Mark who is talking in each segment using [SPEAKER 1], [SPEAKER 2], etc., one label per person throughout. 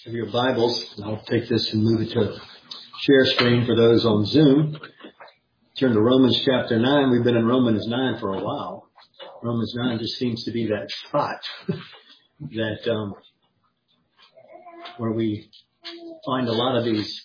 [SPEAKER 1] Have your Bibles, and I'll take this and move it to share screen for those on Zoom. Turn to Romans chapter 9. We've been in Romans 9 for a while. Romans 9 just seems to be that spot that where we find a lot of these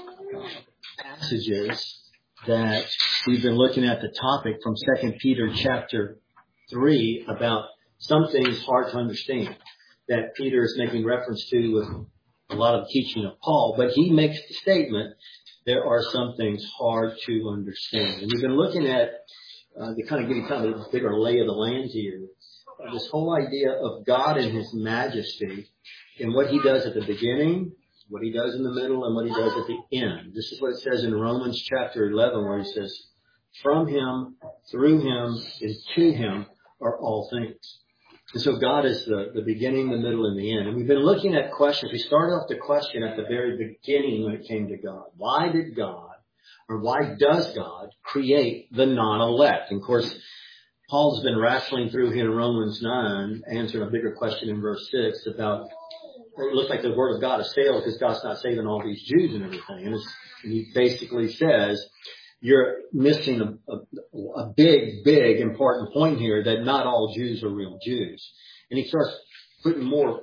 [SPEAKER 1] passages that we've been looking at the topic from 2 Peter chapter 3 about some things hard to understand that Peter is making reference to with a lot of teaching of Paul, but he makes the statement, there are some things hard to understand. And we've been looking at, to kind of give you kind of a bigger lay of the land here, this whole idea of God and His majesty and what He does at the beginning, what He does in the middle, and what He does at the end. This is what it says in Romans chapter 11, where He says, from Him, through Him, and to Him are all things. And so God is the beginning, the middle, and the end. And we've been looking at questions. We started off the question at the very beginning when it came to God. Why did God, or why does God create the non-elect? And of course, Paul's been wrestling through here in Romans 9, answering a bigger question in verse 6 about, it looks like the word of God is failed because God's not saving all these Jews and everything. And he basically says, you're missing a big important point here, that not all Jews are real Jews. And he starts putting more,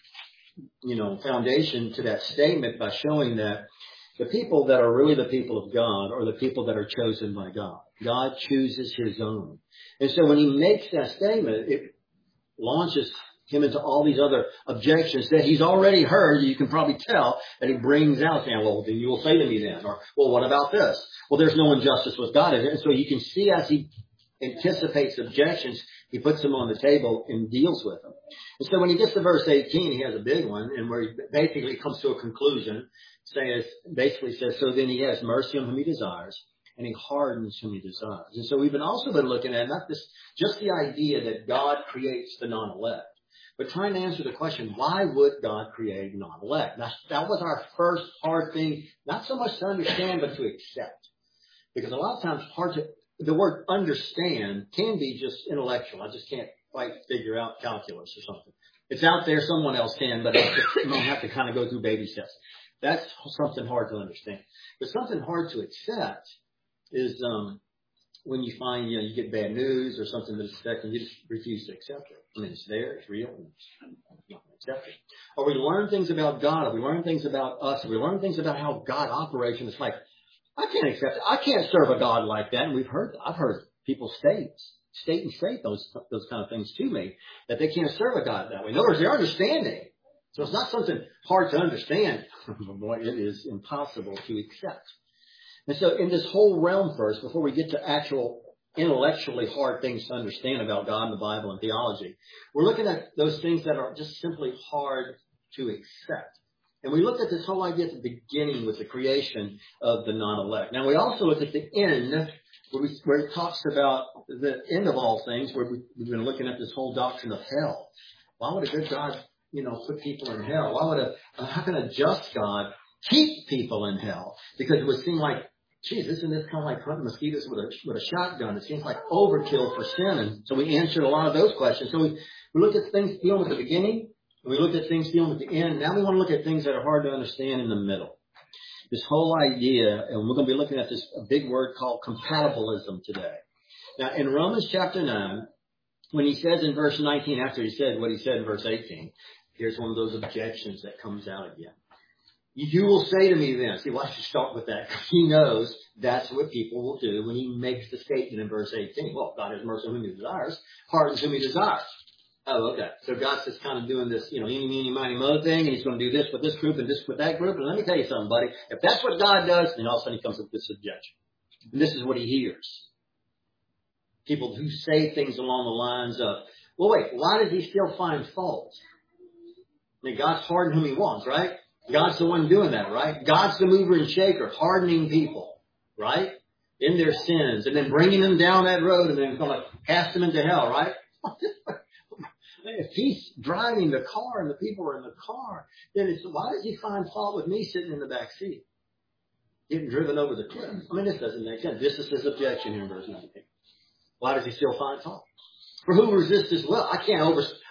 [SPEAKER 1] foundation to that statement by showing that the people that are really the people of God are the people that are chosen by God. God chooses His own. And so when he makes that statement, it launches him into all these other objections that he's already heard. You can probably tell that he brings out, saying, well, then you will say to me then, or, well, what about this? Well, there's no injustice with God. And so you can see as he anticipates objections, he puts them on the table and deals with them. And so when he gets to verse 18, he has a big one, and where he basically comes to a conclusion, basically says, so then he has mercy on whom he desires, and he hardens whom he desires. And so we've also been looking at not this, just the idea that God creates the non-elect, but trying to answer the question, why would God create non-elect? Now, that was our first hard thing, not so much to understand, but to accept. Because a lot of times the word understand can be just intellectual. I just can't quite figure out calculus or something. It's out there, someone else can, but I don't have to kind of go through baby steps. That's something hard to understand. But something hard to accept is when you find, you get bad news or something that's affecting you, just refuse to accept it. I mean, it's there, it's real, and I'm not going to accept it. Or we learn things about God, or we learn things about us, or we learn things about how God operates, and it's like, I can't accept it. I can't serve a God like that. And I've heard people state those kind of things to me, that they can't serve a God that way. In other words, they're understanding. So it's not something hard to understand. Boy, it is impossible to accept. And so in this whole realm first, before we get to actual intellectually hard things to understand about God and the Bible and theology, we're looking at those things that are just simply hard to accept. And we looked at this whole idea at the beginning with the creation of the non-elect. Now we also look at the end, where it talks about the end of all things, where we've been looking at this whole doctrine of hell. Why would a good God, put people in hell? How can a just God keep people in hell? Because it would seem like, geez, isn't this kind of like hunting mosquitoes with a shotgun? It seems like overkill for sin. And so we answered a lot of those questions. So we looked at things dealing with the beginning, and we looked at things dealing with the end. Now we want to look at things that are hard to understand in the middle. This whole idea, and we're going to be looking at this a big word called compatibilism today. Now in Romans chapter 9, when he says in verse 19, after he said what he said in verse 18, here's one of those objections that comes out again. You will say to me then, see, why should you start with that? He knows that's what people will do when he makes the statement in verse 18. Well, God has mercy on whom he desires, hardens whom he desires. Oh, okay. So God's just kind of doing this, eeny, meeny, miny, mo thing, and he's going to do this with this group and this with that group. And let me tell you something, buddy. If that's what God does, then all of a sudden he comes up with this objection. And this is what he hears. People who say things along the lines of, well, wait, why does he still find fault? I mean, God's hardened whom he wants, right? God's the one doing that, right? God's the mover and shaker, hardening people, right? In their sins, and then bringing them down that road, and then going to cast them into hell, right? If he's driving the car and the people are in the car, then why does he find fault with me sitting in the back seat, getting driven over the cliff? I mean, this doesn't make sense. This is his objection here in verse 19. Why does he still find fault? For who resists his will? I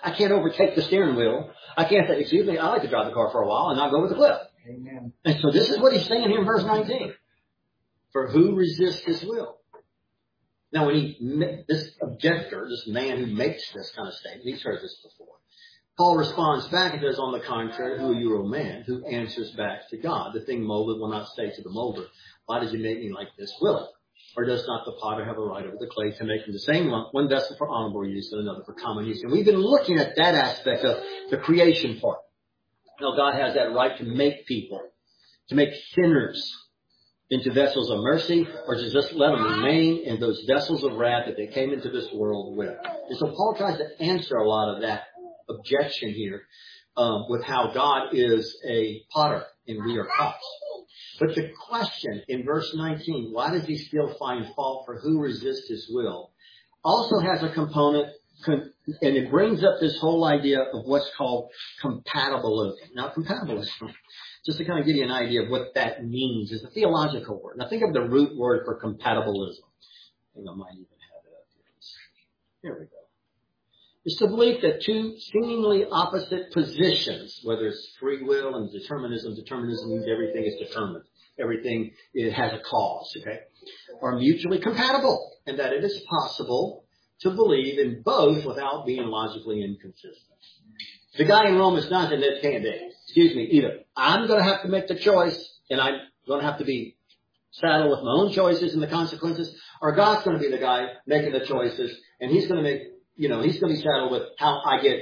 [SPEAKER 1] I can't overtake the steering wheel. I can't say, excuse me, I like to drive the car for a while and not go over the cliff.
[SPEAKER 2] Amen.
[SPEAKER 1] And so this is what he's saying here in verse 19. For who resists his will? Now, this objector, this man who makes this kind of statement, he's heard this before. Paul responds back and says, on the contrary, who are you, O man, who answers back to God? The thing molded will not say to the molder, why did you make me like this? Will it? Or does not the potter have a right over the clay to make him the same one vessel for honorable use and another for common use? And we've been looking at that aspect of the creation part. Now, God has that right to make people, to make sinners into vessels of mercy, or to just let them remain in those vessels of wrath that they came into this world with. And so Paul tries to answer a lot of that objection here with how God is a potter and we are pots. But the question in verse 19, why does he still find fault for who resists his will, also has a component, and it brings up this whole idea of what's called compatibilism. Now, compatibilism, just to kind of give you an idea of what that means, is a theological word. Now, think of the root word for compatibilism. I think I might even have it up here. Here we go. It's the belief that two seemingly opposite positions, whether it's free will and determinism means everything is determined. Everything, it has a cause, okay, are mutually compatible, and that it is possible to believe in both without being logically inconsistent. The guy in Romans 9 said that can't be. Excuse me, either I'm going to have to make the choice, and I'm going to have to be saddled with my own choices and the consequences, or God's going to be the guy making the choices, and he's going to make, he's going to be saddled with how I get,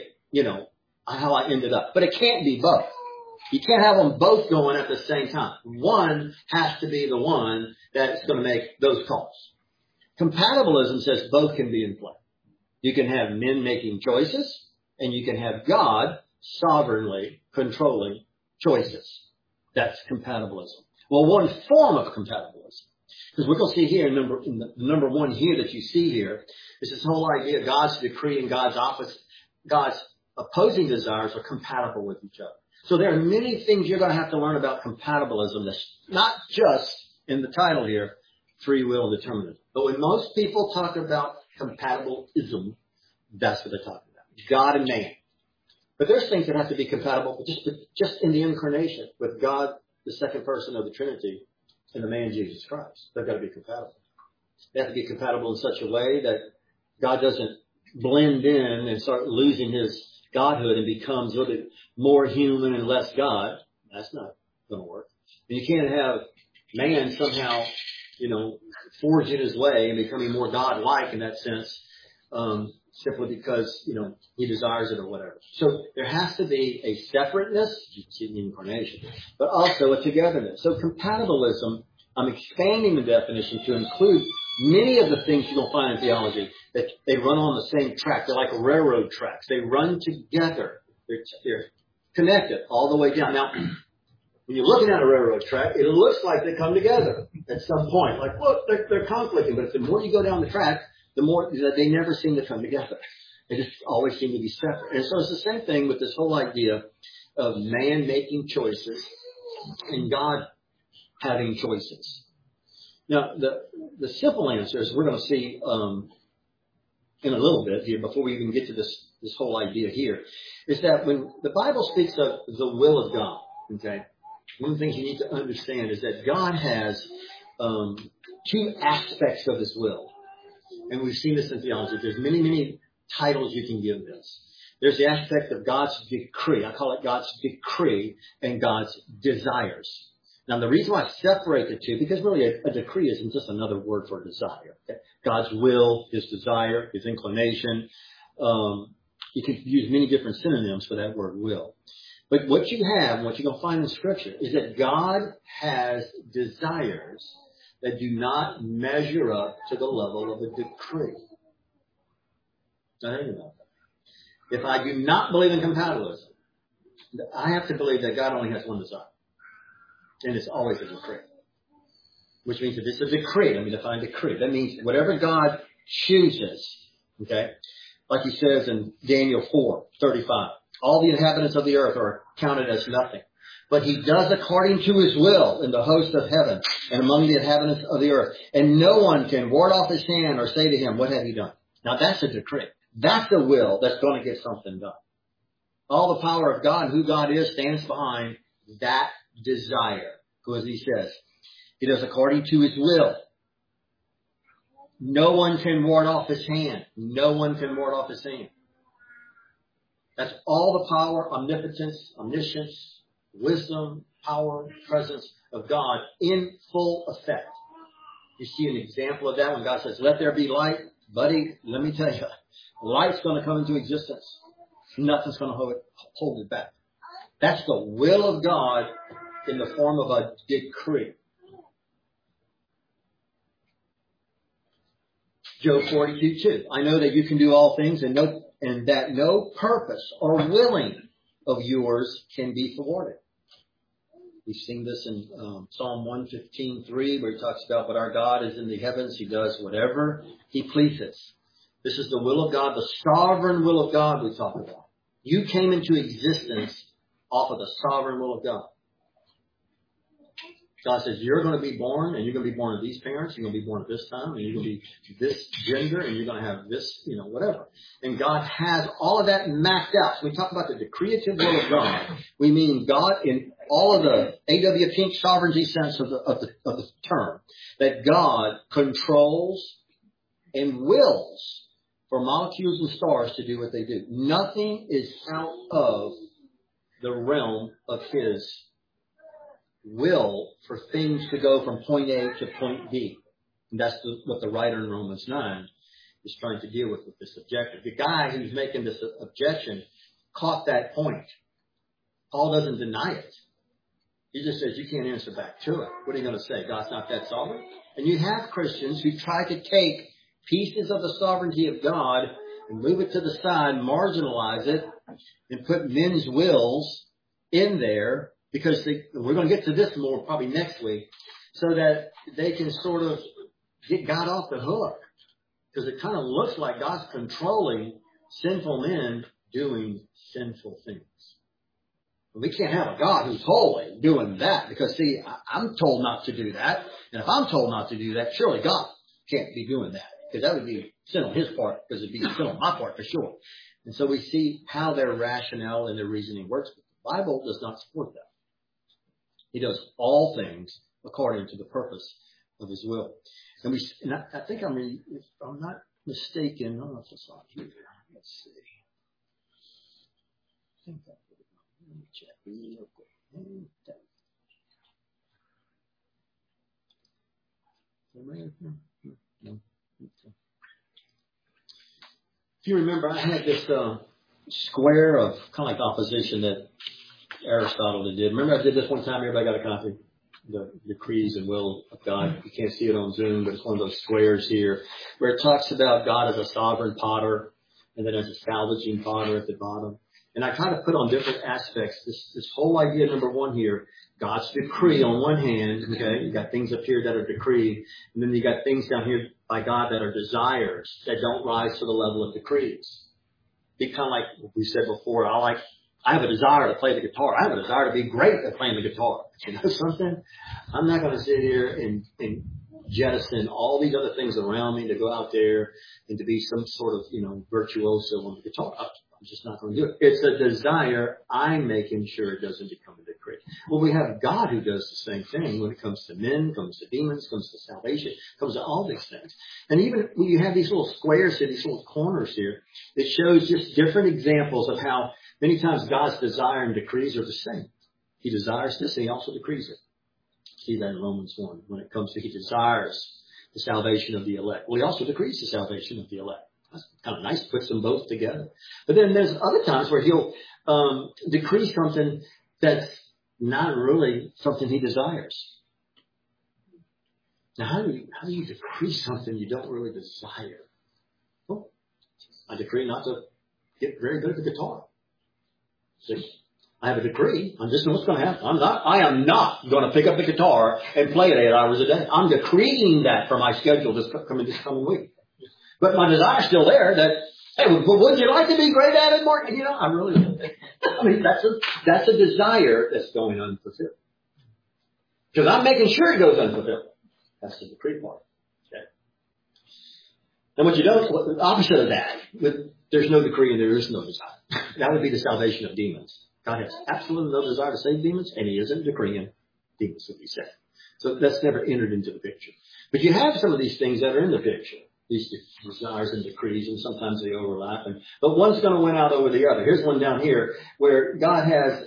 [SPEAKER 1] how I ended up. But it can't be both. You can't have them both going at the same time. One has to be the one that's going to make those calls. Compatibilism says both can be in play. You can have men making choices, and you can have God sovereignly controlling choices. That's compatibilism. Well, one form of compatibilism, because we're going to see here in the number one here that you see here, is this whole idea of God's decree and God's opposing desires are compatible with each other. So there are many things you're going to have to learn about compatibilism that's not just in the title here, free will and determinism. But when most people talk about compatibilism, that's what they're talking about. God and man. But there's things that have to be compatible just in the incarnation with God, the second person of the Trinity, and the man Jesus Christ. They've got to be compatible. They have to be compatible in such a way that God doesn't blend in and start losing his godhood and becomes a little bit more human and less God. That's not going to work. And you can't have man somehow, forging his way and becoming more God-like in that sense, simply because, he desires it or whatever. So there has to be a separateness, you see in the incarnation, but also a togetherness. So compatibilism, I'm expanding the definition to include many of the things you'll find in theology that they run on the same track. They're like railroad tracks. They run together. They're connected all the way down. Now, when you're looking at a railroad track, it looks like they come together at some point. Like, look, they're conflicting. But the more you go down the track, the more that they never seem to come together. They just always seem to be separate. And so it's the same thing with this whole idea of man making choices and God having choices. Now, the simple answer is we're going to see in a little bit here before we even get to this whole idea here, is that when the Bible speaks of the will of God, okay, one of the things you need to understand is that God has two aspects of his will. And we've seen this in theology. There's many, many titles you can give this. There's the aspect of God's decree. I call it God's decree and God's desires. Now, the reason why I separate the two, because really a decree isn't just another word for desire. Okay? God's will, his desire, his inclination. You can use many different synonyms for that word will. But what you have, what you're going to find in Scripture, is that God has desires that do not measure up to the level of a decree. Now, think about that. If I do not believe in compatibilism, I have to believe that God only has one desire. And it's always a decree. Which means if it's a decree, let me define decree. That means whatever God chooses, okay, like he says in Daniel 4:35, all the inhabitants of the earth are counted as nothing. But he does according to his will in the host of heaven and among the inhabitants of the earth. And no one can ward off his hand or say to him, what have you done? Now that's a decree. That's the will that's going to get something done. All the power of God, who God is, stands behind that desire. Because he says, he does according to his will. No one can ward off his hand. No one can ward off his hand. That's all the power, omnipotence, omniscience, wisdom, power, presence of God in full effect. You see an example of that when God says, let there be light. Buddy, let me tell you, light's going to come into existence. Nothing's going to hold it back. That's the will of God in the form of a decree. Job 42:2. I know that you can do all things and that no purpose or willing of yours can be thwarted. We've seen this in Psalm 115:3, where he talks about, but our God is in the heavens. He does whatever he pleases. This is the will of God, the sovereign will of God we talk about. You came into existence off of the sovereign will of God. God says, you're going to be born, and you're going to be born of these parents, you're going to be born at this time, and you're going to be this gender, and you're going to have this, whatever. And God has all of that mapped out. So we talk about the decreative will of God. We mean God in all of the A.W. Pink sovereignty sense of the term, that God controls and wills for molecules and stars to do what they do. Nothing is out of the realm of his will for things to go from point A to point B. And that's what the writer in Romans 9 is trying to deal with this objective. The guy who's making this objection caught that point. Paul doesn't deny it. He just says, you can't answer back to it. What are you going to say? God's not that sovereign? And you have Christians who try to take pieces of the sovereignty of God and move it to the side, marginalize it, and put men's wills in there, because we're going to get to this more probably next week, so that they can sort of get God off the hook. Because it kind of looks like God's controlling sinful men doing sinful things. We can't have a God who's holy doing that, because see, I'm told not to do that. And if I'm told not to do that, surely God can't be doing that, because that would be sin on his part, because it'd be sin on my part for sure. And so we see how their rationale and their reasoning works. But the Bible does not support that. He does all things according to the purpose of his will. And I think if I'm not mistaken, I don't know if it's on here. Let's see. I think that would be, let me check real quick. No. If you remember, I had this square of kind of like opposition that Aristotle did. Remember I did this one time? Everybody got a copy? The decrees and will of God. You can't see it on Zoom, but it's one of those squares here where it talks about God as a sovereign potter and then as a salvaging potter at the bottom. And I kind of put on different aspects this whole idea, number one here, God's decree on one hand, okay? You got things up here that are decreed, and then you got things down here by God that are desires that don't rise to the level of decrees. Be kind of like we said before, I have a desire to play the guitar. I have a desire to be great at playing the guitar. You know something? I'm not going to sit here and jettison all these other things around me to go out there and to be some sort of, virtuoso on the guitar. I'm just not going to do it. It's a desire. I'm making sure it doesn't become a decree. Well, we have God who does the same thing when it comes to men, comes to demons, comes to salvation, comes to all these things. And even when you have these little squares here, these little corners here, it shows just different examples of how many times God's desire and decrees are the same. He desires this and he also decrees it. See that in Romans 1 when it comes to he desires the salvation of the elect. Well, he also decrees the salvation of the elect. That's kind of nice, puts them both together. But then there's other times where he'll decree something that's not really something he desires. Now, how do you decree something you don't really desire? Well, I decree not to get very good at the guitar. See? I have a decree. I'm just what's going to happen. I am not going to pick up the guitar and play it 8 hours a day. I'm decreeing that for my schedule this coming week. But my desire's still there that, hey, wouldn't you like to be great at it, Mark? I really would. I mean, that's a desire that's going unfulfilled. Because I'm making sure it goes unfulfilled. That's the decree part. Okay. And what you don't, the opposite of that, there's no decree and there is no desire. That would be the salvation of demons. God has absolutely no desire to save demons, and he isn't decreeing demons to be saved. So that's never entered into the picture. But you have some of these things that are in the picture, these desires and decrees, and sometimes they overlap. But one's going to win out over the other. Here's one down here where God has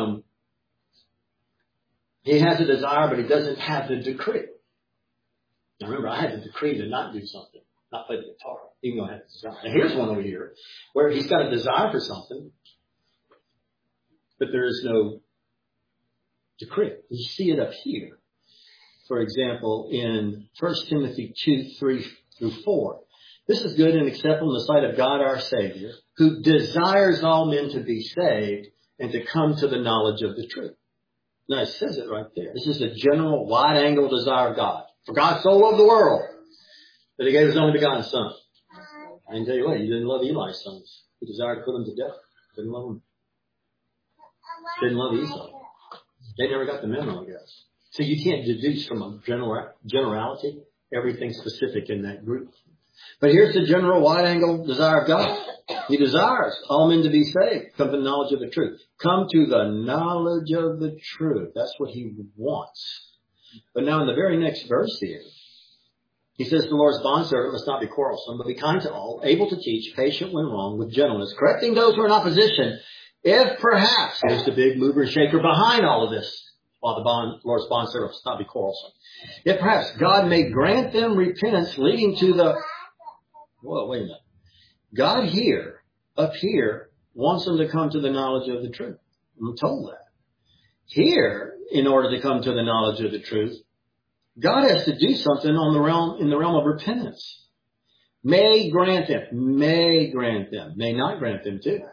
[SPEAKER 1] he has a desire, but he doesn't have the decree. Now remember, I had the decree to not do something, not play the guitar, even though I had a desire. Now here's one over here where he's got a desire for something, but there is no decree. You see it up here. For example, in 1 Timothy 2:3-4. This is good and acceptable in the sight of God our Savior, who desires all men to be saved and to come to the knowledge of the truth. Now it says it right there. This is a general wide-angle desire of God. For God so loved the world that he gave his only begotten Son. I can tell you what, he didn't love Eli's sons. He desired to put them to death. Didn't love them. Didn't love Esau. They never got the memo, I guess. So you can't deduce from a generality everything specific in that group. But here's the general wide-angle desire of God. He desires all men to be saved, come to the knowledge of the truth. Come to the knowledge of the truth. That's what he wants. But now in the very next verse here, he says, the Lord's bondservant must not be quarrelsome, but be kind to all, able to teach, patient when wrong, with gentleness, correcting those who are in opposition, if perhaps, there's the big mover and shaker behind all of this, while the Lord's bondservant must not be quarrelsome. If perhaps God may grant them repentance leading to the... Well, wait a minute. God up here, wants them to come to the knowledge of the truth. I'm told that. Here, in order to come to the knowledge of the truth, God has to do something in the realm of repentance. May grant them, may not grant them too.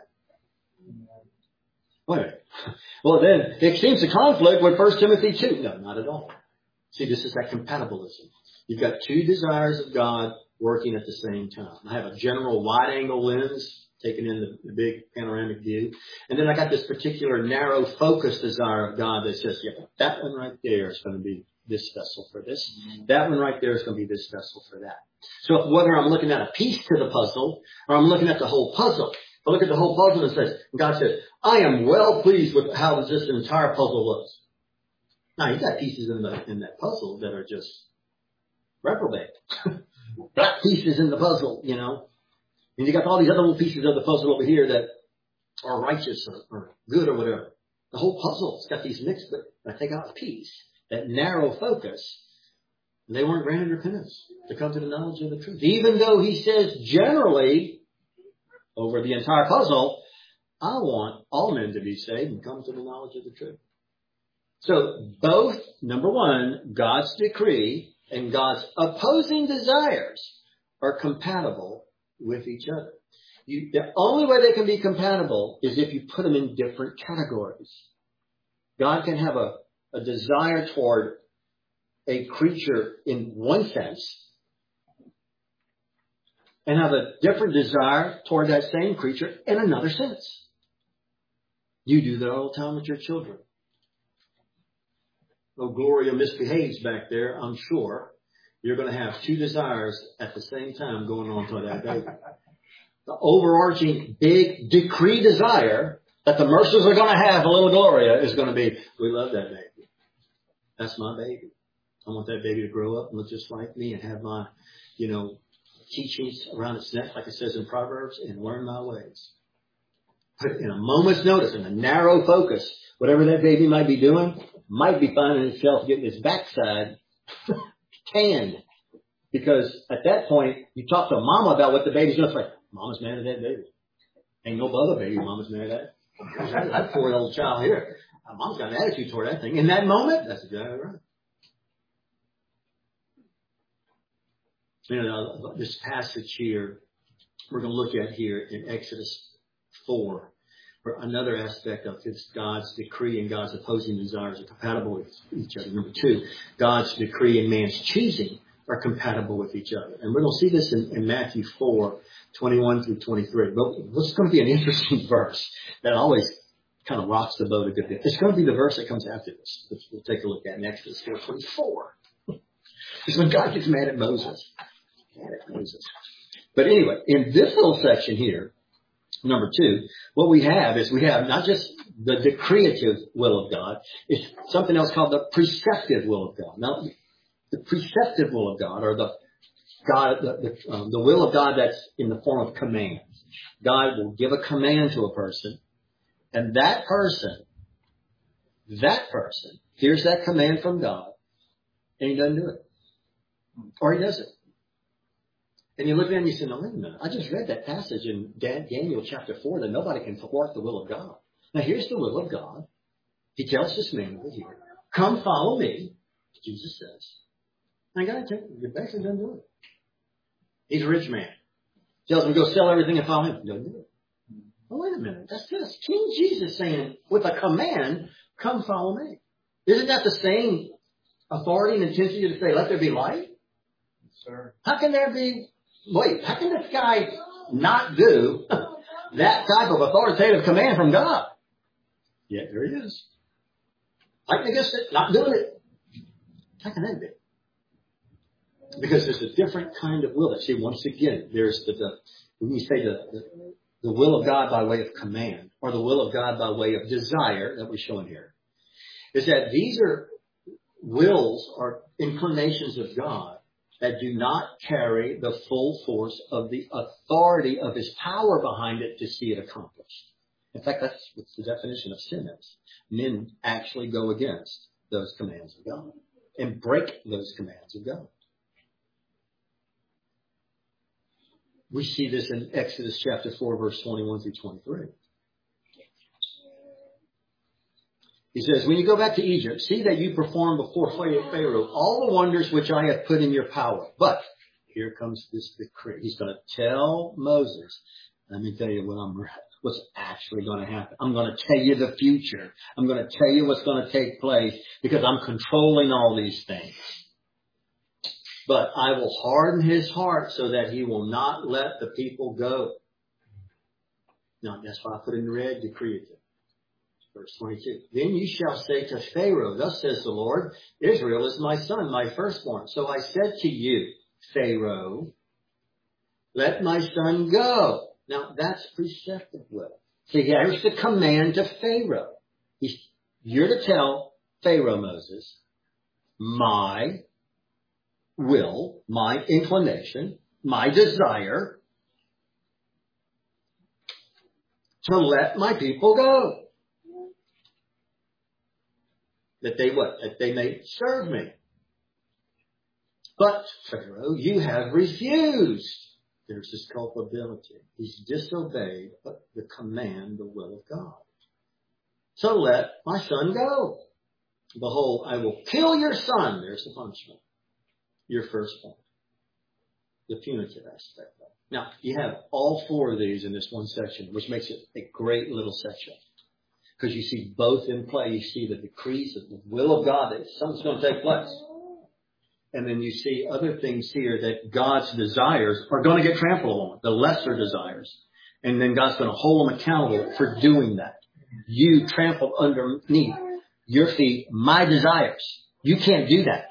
[SPEAKER 1] Wait a minute. Well, then it seems to conflict with 1 Timothy 2. No, not at all. See, this is that compatibilism. You've got two desires of God working at the same time. I have a general wide-angle lens, taking in the big panoramic view. And then I got this particular narrow focus desire of God that says, yeah, that one right there is going to be this vessel for this. That one right there is going to be this vessel for that. So whether I'm looking at a piece to the puzzle or I'm looking at the whole puzzle, if I look at the whole puzzle and says, God says, I am well pleased with how this entire puzzle looks. Now, you've got pieces in that puzzle that are just reprobate. Black pieces in the puzzle, you know. And you got all these other little pieces of the puzzle over here that are righteous or good or whatever. The whole puzzle's got these mixed, but I take out a piece, that narrow focus, and they weren't granted repentance to come to the knowledge of the truth. Even though he says generally, over the entire puzzle, I want all men to be saved and come to the knowledge of the truth. So both, number one, God's decree and God's opposing desires are compatible with each other. The only way they can be compatible is if you put them in different categories. God can have a desire toward a creature in one sense and have a different desire toward that same creature in another sense. You do that all the time with your children. Oh, Gloria misbehaves back there, I'm sure. You're going to have two desires at the same time going on for that baby. The overarching big decree desire that the Mercers are going to have for little Gloria is going to be, we love that baby. That's my baby. I want that baby to grow up and look just like me and have my, teachings around its neck, like it says in Proverbs, and learn my ways. But in a moment's notice, in a narrow focus, whatever that baby might be doing, might be finding itself getting its backside tanned. Because at that point, you talk to mama about what the baby's doing. It's like, mama's mad at that baby. Ain't no other baby mama's mad at. That poor little child here. Mom's got an attitude toward that thing. In that moment, that's exactly right. This passage here, we're going to look at here in Exodus 4, where another aspect of this, God's decree and God's opposing desires are compatible with each other. Number two, God's decree and man's choosing are compatible with each other. And we're going to see this in Matthew 4:21-23. But this is going to be an interesting verse that always kind of rocks the boat a good bit. It's going to be the verse that comes after this, which we'll take a look at in Exodus 4:24. It's when God gets mad at Moses. But anyway, in this little section here, number 2, what we have is we have not just the decreative will of God, it's something else called the preceptive will of God. Now, the preceptive will of God, or the will of God that's in the form of commands. God will give a command to a person, and that person hears that command from God, and he doesn't do it. Or he does it. And you look at it and you say, no, wait a minute. I just read that passage in Daniel chapter 4 that nobody can thwart the will of God. Now here's the will of God. He tells this man over here, come follow me, Jesus says. And I got to tell you, the basically doesn't do it. He's a rich man. Tells him to go sell everything and follow him. Doesn't do it. Well, wait a minute. That's just King Jesus saying, with a command, come follow me. Isn't that the same authority and intensity to say, let there be light? Sir. How can this guy not do that type of authoritative command from God? Yet there he is. Fighting against it, not doing it. How can that be? Because there's a different kind of will. See, once again, there's when you say the will of God by way of command, or the will of God by way of desire that we're showing here, is that these are wills or inclinations of God that do not carry the full force of the authority of his power behind it to see it accomplished. In fact, that's what the definition of sin is. Men actually go against those commands of God and break those commands of God. We see this in Exodus chapter 4, verse 21 through 23. He says, when you go back to Egypt, see that you perform before Pharaoh all the wonders which I have put in your power. But here comes this decree. He's going to tell Moses, let me tell you what's actually going to happen. I'm going to tell you the future. I'm going to tell you what's going to take place because I'm controlling all these things. But I will harden his heart so that he will not let the people go. Now, that's why I put in the red, decreative. Verse 22. Then you shall say to Pharaoh, thus says the Lord, Israel is my son, my firstborn. So I said to you, Pharaoh, let my son go. Now, that's preceptive will. See, here's the command to Pharaoh. You're to tell Pharaoh, Moses, my will, my inclination, my desire to let my people go. That they what? That they may serve me. But, Pharaoh, you have refused. There's his culpability. He's disobeyed the command, the will of God. So let my son go. Behold, I will kill your son. There's the punishment. Your firstborn. The punitive aspect of it. Now, you have all 4 of these in this one section, which makes it a great little section. Because you see both in play. You see the decrees of the will of God that something's going to take place. And then you see other things here that God's desires are going to get trampled on, the lesser desires. And then God's going to hold them accountable for doing that. You trampled underneath your feet my desires. You can't do that.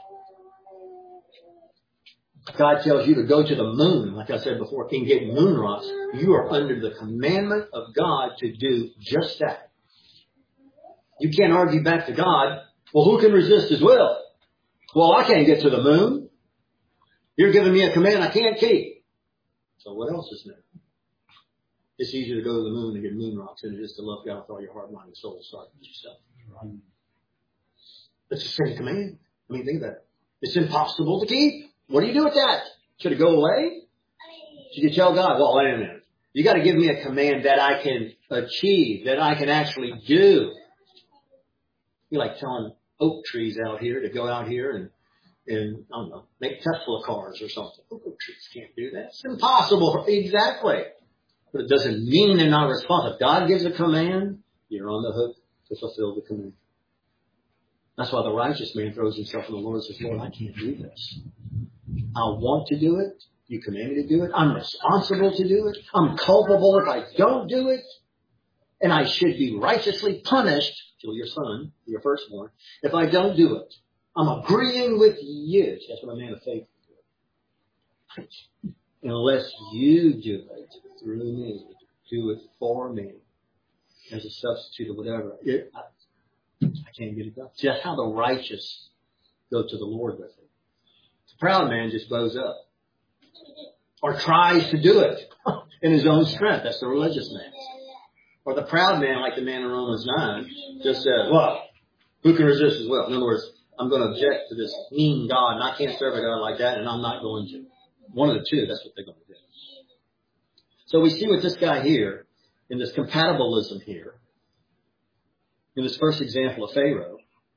[SPEAKER 1] God tells you to go to the moon, like I said before, and get moon rocks. You are under the commandment of God to do just that. You can't argue back to God, well, who can resist his will? Well, I can't get to the moon. You're giving me a command I can't keep. So what else is new? It's easier to go to the moon and get moon rocks than it is to love God with all your heart, mind, and soul, start with yourself. Right. It's the same command. I mean, think about it. It's impossible to keep. What do you do with that? Should it go away? Should you tell God, well, wait a minute. You got to give me a command that I can achieve, that I can actually do. You're like telling oak trees out here to go out here and I don't know, make Tesla cars or something. Oak trees can't do that. It's impossible. Exactly. But it doesn't mean they're not responsive. If God gives a command, you're on the hook to fulfill the command. That's why the righteous man throws himself in the Lord and says, Lord, I can't do this. I want to do it. You command me to do it. I'm responsible to do it. I'm culpable if I don't do it. And I should be righteously punished, kill your son, your firstborn, if I don't do it. I'm agreeing with you. That's what a man of faith would do. unless you do it through me, do it for me as a substitute or whatever. I can't get it done. See, that's how the righteous go to the Lord with it. The proud man just bows up or tries to do it in his own strength. That's the religious man. Or the proud man, like the man in Romans 9, just says, well, who can resist his will? In other words, I'm going to object to this mean God, and I can't serve a God like that, and I'm not going to. One of the two, that's what they're going to do. So we see with this guy here, in this compatibilism here, in this first example of Pharaoh,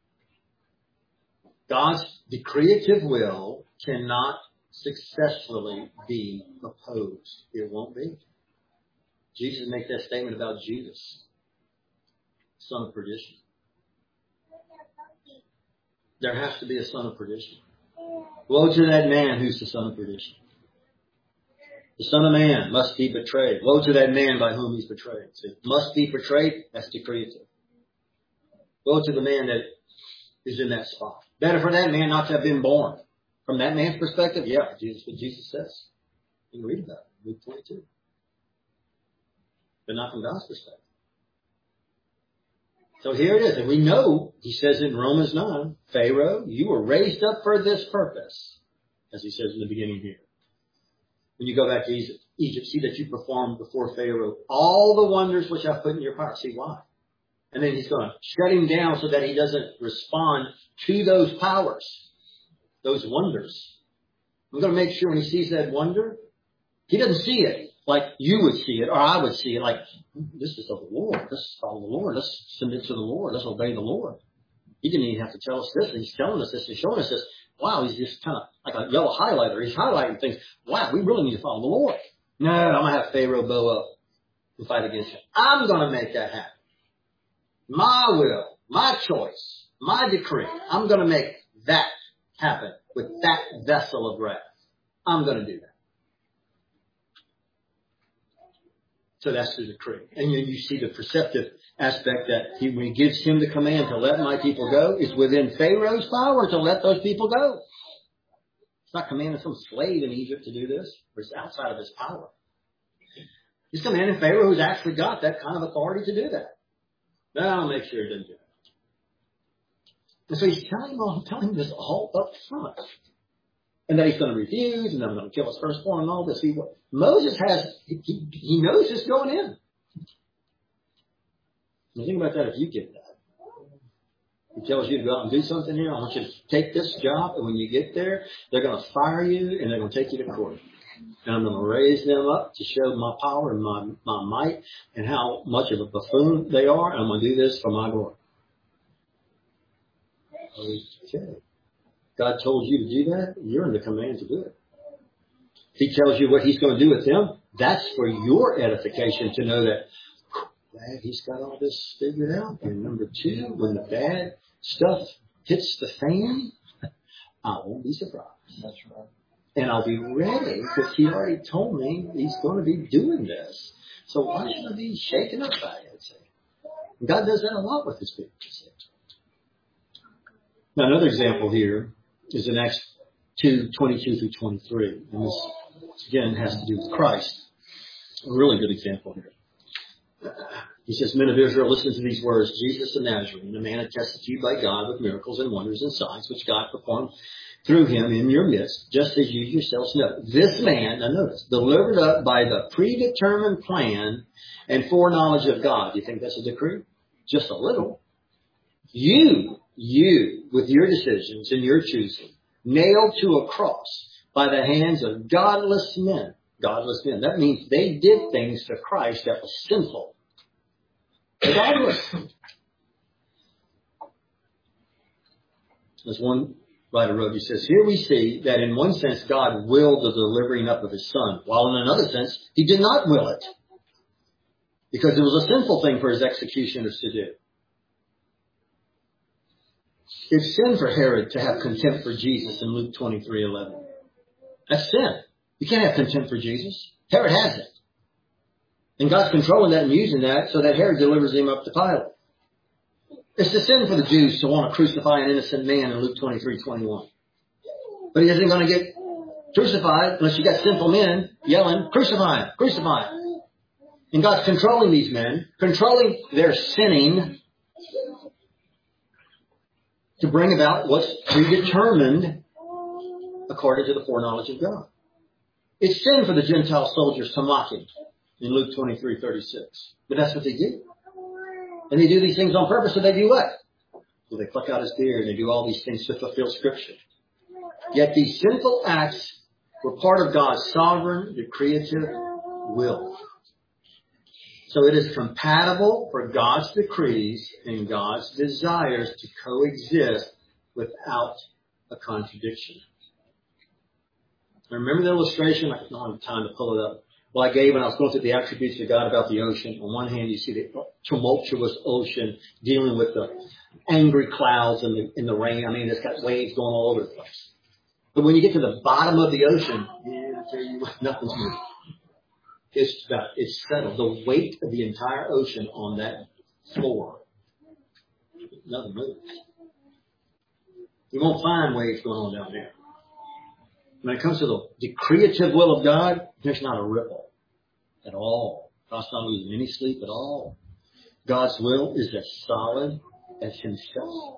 [SPEAKER 1] God's decreative will cannot successfully be opposed. It won't be. Jesus makes that statement about Judas, son of perdition. There has to be a son of perdition. Woe to that man who's the son of perdition. The Son of Man must be betrayed. Woe to that man by whom he's betrayed. See, must be betrayed, that's decreative. Woe to the man that is in that spot. Better for that man not to have been born. From that man's perspective, yeah, Jesus, what Jesus says. You can read about it, Luke 22. But not from God's perspective. So here it is. And we know, he says in Romans 9, Pharaoh, you were raised up for this purpose. As he says in the beginning here. When you go back to Egypt, see that you performed before Pharaoh all the wonders which I've put in your power. See why? And then he's going to shut him down so that he doesn't respond to those powers, those wonders. I'm going to make sure when he sees that wonder, he doesn't see it like you would see it or I would see it like, this is of the Lord. Let's follow the Lord. Let's submit to the Lord. Let's obey the Lord. He didn't even have to tell us this. He's telling us this. He's showing us this. Wow, he's just kind of like a yellow highlighter. He's highlighting things. Wow, we really need to follow the Lord. No, I'm going to have Pharaoh bow up and fight against him. I'm going to make that happen. My will, my choice, my decree. I'm going to make that happen with that vessel of wrath. I'm going to do that. So that's the decree. And then you see the perceptive aspect that when he gives him the command to let my people go, it's within Pharaoh's power to let those people go. It's not commanding some slave in Egypt to do this. It's outside of his power. He's commanding Pharaoh who's actually got that kind of authority to do that. Now I'll make sure he doesn't do that. And so he's telling him this all up front. And that he's going to refuse, and then I'm going to kill his firstborn and all this. Moses he knows this going in. And think about that if you get that. He tells you to go out and do something here. I want you to take this job, and when you get there, they're going to fire you, and they're going to take you to court. And I'm going to raise them up to show my power and my might and how much of a buffoon they are. And I'm going to do this for my glory. Okay. God told you to do that, you're in the command to do it. If he tells you what he's going to do with them, that's for your edification to know that, glad he's got all this figured out. And number two, when the bad stuff hits the fan, I won't be surprised. That's right. And I'll be ready because he already told me he's going to be doing this. So why should I be shaken up by it? And God does that a lot with his people. Now another example here is in Acts 2:22 through 23. And this, again, has to do with Christ. A really good example here. He says, men of Israel, listen to these words. Jesus the Nazarene, a man attested to you by God with miracles and wonders and signs, which God performed through him in your midst, just as you yourselves know. This man, now notice, delivered up by the predetermined plan and foreknowledge of God. Do you think that's a decree? Just a little. You, with your decisions and your choosing, nailed to a cross by the hands of godless men. Godless men. That means they did things to Christ that was sinful. Godless. As one writer wrote, he says, here we see that in one sense God willed the delivering up of his son, while in another sense he did not will it. Because it was a sinful thing for his executioners to do. It's sin for Herod to have contempt for Jesus in Luke 23:11. That's sin. You can't have contempt for Jesus. Herod has it. And God's controlling that and using that so that Herod delivers him up to Pilate. It's a sin for the Jews to want to crucify an innocent man in Luke 23:21. But he isn't going to get Crucify, unless you got sinful men yelling, crucify him, crucify him. And God's controlling these men, controlling their sinning to bring about what's predetermined according to the foreknowledge of God. It's sin for the Gentile soldiers to mock him in Luke 23:36. But that's what they do. And they do these things on purpose, so they do what? So they pluck out his beard and they do all these things to fulfill Scripture. Yet these sinful acts were part of God's sovereign, decretive will. So it is compatible for God's decrees and God's desires to coexist without a contradiction. Now remember the illustration? I don't have time to pull it up. Well, I gave when I was going through the attributes of God about the ocean. On one hand, you see the tumultuous ocean dealing with the angry clouds in the rain. I mean, it's got waves going all over the place. But when you get to the bottom of the ocean, I'll tell you what, nothing's moving. It's settled. The weight of the entire ocean on that floor. Nothing moves. You won't find waves going on down there. When it comes to the decretive will of God, there's not a ripple at all. God's not losing any sleep at all. God's will is as solid as Himself.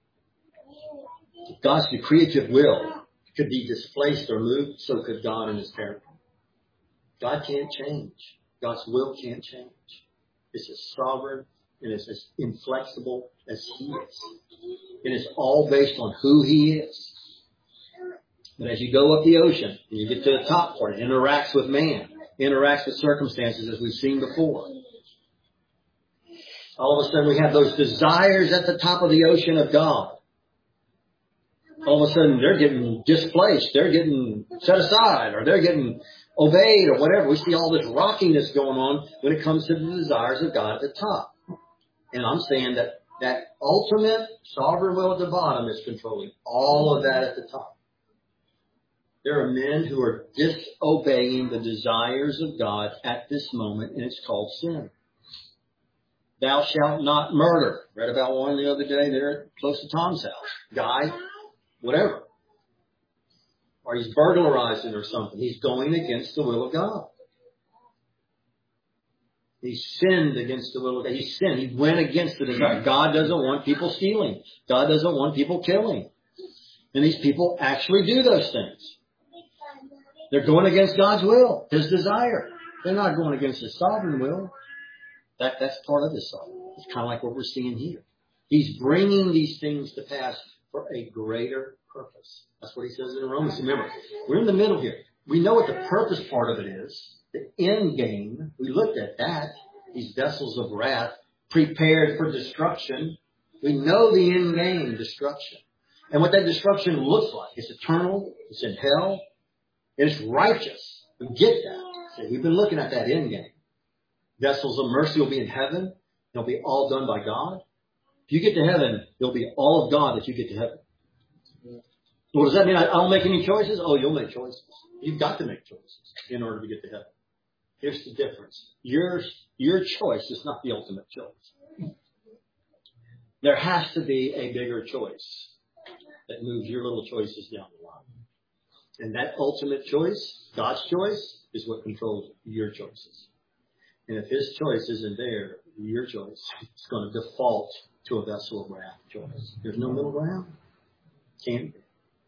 [SPEAKER 1] If God's decretive will could be displaced or moved, so could God in His character. God can't change. God's will can't change. It's as sovereign and it's as inflexible as He is. It is all based on who He is. But as you go up the ocean and you get to the top part, it interacts with man, interacts with circumstances as we've seen before. All of a sudden we have those desires at the top of the ocean of God. All of a sudden they're getting displaced, they're getting set aside, or they're getting obeyed, or whatever. We see all this rockiness going on when it comes to the desires of God at the top. And I'm saying that ultimate sovereign will at the bottom is controlling all of that at the top. There are men who are disobeying the desires of God at this moment, and it's called sin. Thou shalt not murder. Read about one the other day there close to Tom's house. Guy, whatever. Or he's burglarizing or something. He's going against the will of God. He sinned against the will of God. He sinned. He went against the desire. God doesn't want people stealing. God doesn't want people killing. And these people actually do those things. They're going against God's will, His desire. They're not going against His sovereign will. That's part of His sovereign. It's kind of like what we're seeing here. He's bringing these things to pass for a greater purpose. That's what He says in Romans. Remember, we're in the middle here. We know what the purpose part of it is. The end game. We looked at that. These vessels of wrath prepared for destruction. We know the end game, destruction. And what that destruction looks like. It's eternal. It's in hell. It's righteous. We get that. So we've been looking at that end game. Vessels of mercy will be in heaven. They'll be all done by God. If you get to heaven, it'll be all of God that you get to heaven. Well, does that mean I don't make any choices? Oh, you'll make choices. You've got to make choices in order to get to heaven. Here's the difference. Your choice is not the ultimate choice. There has to be a bigger choice that moves your little choices down the line. And that ultimate choice, God's choice, is what controls your choices. And if His choice isn't there, your choice is going to default to a vessel of wrath choice. There's no middle ground. Can't be.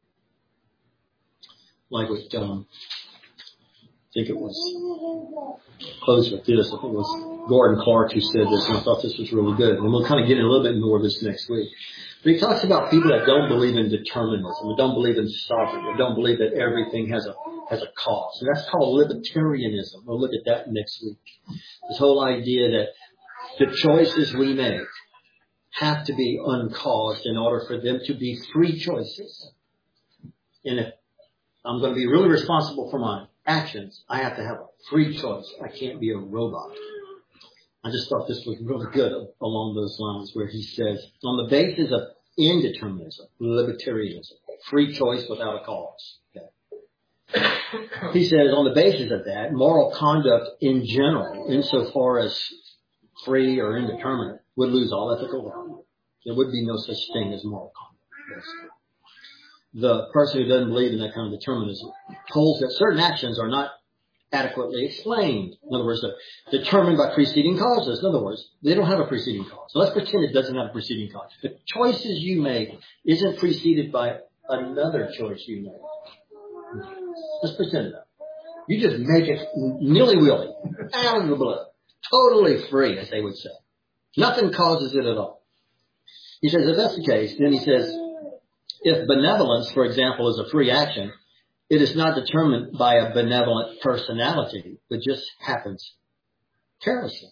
[SPEAKER 1] Like with, I think it was, close with this, I think it was Gordon Clark who said this, and I thought this was really good. And we'll kind of get in a little bit more of this next week. But he talks about people that don't believe in determinism, that don't believe in sovereignty, that don't believe that everything has a cause. And that's called libertarianism. We'll look at that next week. This whole idea that the choices we make have to be uncaused in order for them to be free choices. And if I'm going to be really responsible for my actions, I have to have a free choice. I can't be a robot. I just thought this was really good along those lines where he says, on the basis of indeterminism, libertarianism, free choice without a cause. Okay. He says, on the basis of that, moral conduct in general, insofar as free or indeterminate, would lose all ethical value. There would be no such thing as moral conduct. the person who doesn't believe in that kind of determinism holds that certain actions are not adequately explained. In other words, they're determined by preceding causes. In other words, they don't have a preceding cause. So let's pretend it doesn't have a preceding cause. The choices you make isn't preceded by another choice you make. Let's pretend that. You just make it nilly-willy, out of the blue, totally free, as they would say. Nothing causes it at all. He says, if that's the case, then he says, if benevolence, for example, is a free action, it is not determined by a benevolent personality, but just happens carelessly.